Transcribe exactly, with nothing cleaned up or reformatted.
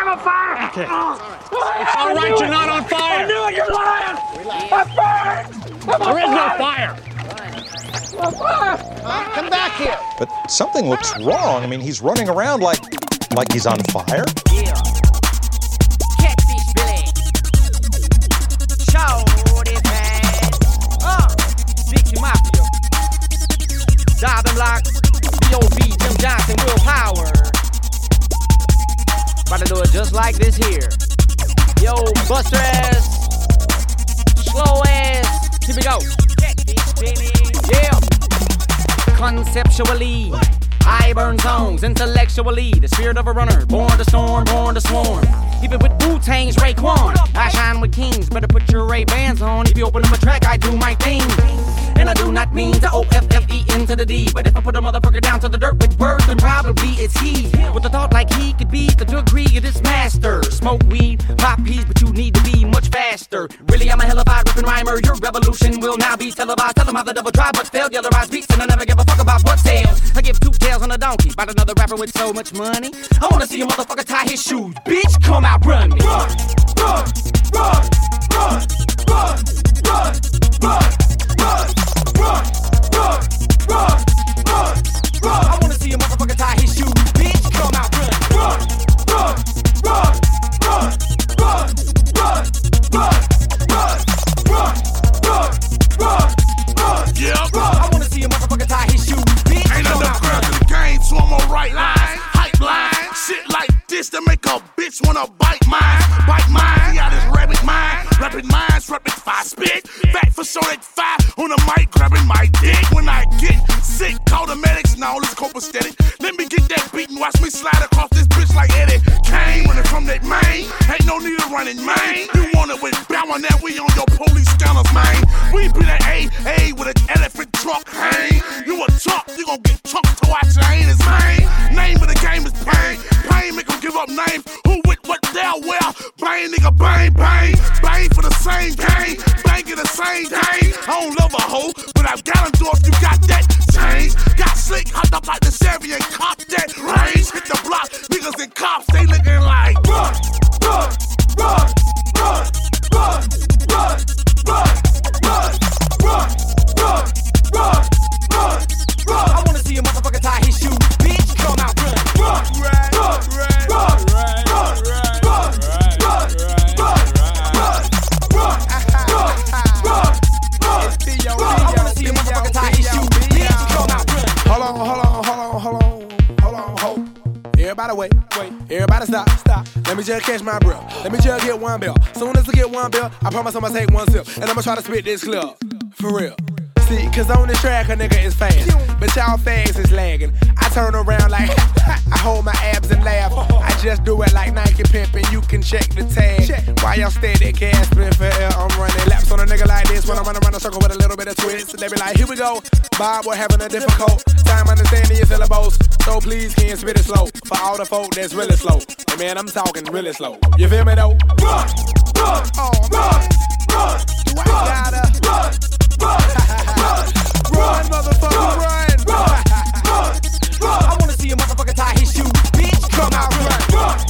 I'm on fire! Okay. It's all right, you're not on fire! I knew it, you're lying! I'm burned! I'm there is no fire! I'm on fire! Uh, come back here! But something looks wrong. I mean, he's running around like, like he's on fire. Yeah. Catfish Billy. Show this man. Uh, Dixie Mafia. Diamond Blocks. B O B, Jim Johnson, Willpower. About to do it just like this here. Yo, Buster ass. Slow ass. Here we go. Catfish Billy. Yeah. Conceptually, I burn zones. Intellectually, the spirit of a runner, born to storm, born to swarm. Even with Wu-Tang's Raekwon, I shine with kings. Better put your Ray-Bans on. If you open up a track, I do my thing. And I do not mean to O F F E into the D. But if I put a motherfucker down to the dirt with words, then probably it's he. With the thought like he could be the degree of this master. Smoke weed, pop peas, but you need to be much faster. Really, I'm a hellified ripping rhymer. Your revolution will now be televised. Tell them how the devil tried but failed. Yellow-eyed beats, and I never give a fuck about what sales. I give two tails on a donkey. About another rapper with so much money. I wanna see a motherfucker tie his shoes. Bitch, come out, run me. Run, run, run, run, run, run, run, run, run, run, run, run, run. I wanna see a motherfucker tie his shoes. Bitch, come out, run. Run, run, run, run, run, run, run, run, run, run, run, run. Yeah. I wanna see a motherfucker tie his shoes. Bitch, Ain't come enough out, crowd run. to the game, so I'm on right line, hype line. Shit like this to make a bitch wanna bite mine, bite mine. See how this rabbit mind, rapid minds, rapid fire spit. Back for sure at five on the mic, grabbing my dick. When I get sick, call the medics, now it's copacetic. Let me get that beat and watch me slide across this bitch like Eddie Kane. Running from that main, ain't no need of running main. You want it with bow on that, we on your police scanners, man. We be that A, A with an elephant truck, hang. You a truck, you gon' get trucked to watch your anus, man. Name of the game is pain. Pain make them give up names. Who with what they'll wear? Bang, nigga, bang, bang. Bang for the same game. Bang in the same day. I don't love a hoe, but I've got them doors. You got that change. Got slick, hopped up like the Chevy and cop that range. Hit the block, niggas and cops, they looking like run, run, run, run, run, run, run, run, run, run, run, run, run. I wanna see a motherfucker tie his shoes. Bitch, come out, run. Run, run, run, run, run, run, run, run, run, run, run, run, run. I wanna see a motherfucker tie his shoes. Bitch, come out, run. Hold on, hold on, hold on, hold on, hold on, hold. Everybody wait, wait. Everybody stop, stop. Let me just catch my breath. Let me just get one bill. Soon as I get one bill, I promise I'ma take one sip. And I'ma try to spit this clip. For real. See, cause on this track a nigga is fast, but y'all fast is lagging. I turn around like I hold my abs and laugh. I just do it like Nike pimpin'. You can check the tag. While y'all steady gasping for air, I'm running laps on a nigga like this. When I'm running around a circle with a little bit of twist, they be like, here we go. Bob, we're having a difficult time understanding your syllables. So please can you spit it slow for all the folk that's really slow. And man, I'm talking really slow. You feel me though? Run, run, oh, run, run, do I gotta run, run, run, run, motherfucker, run, run, run, run. I wanna see a motherfucker tie his shoes. Bitch, come out, run. Run,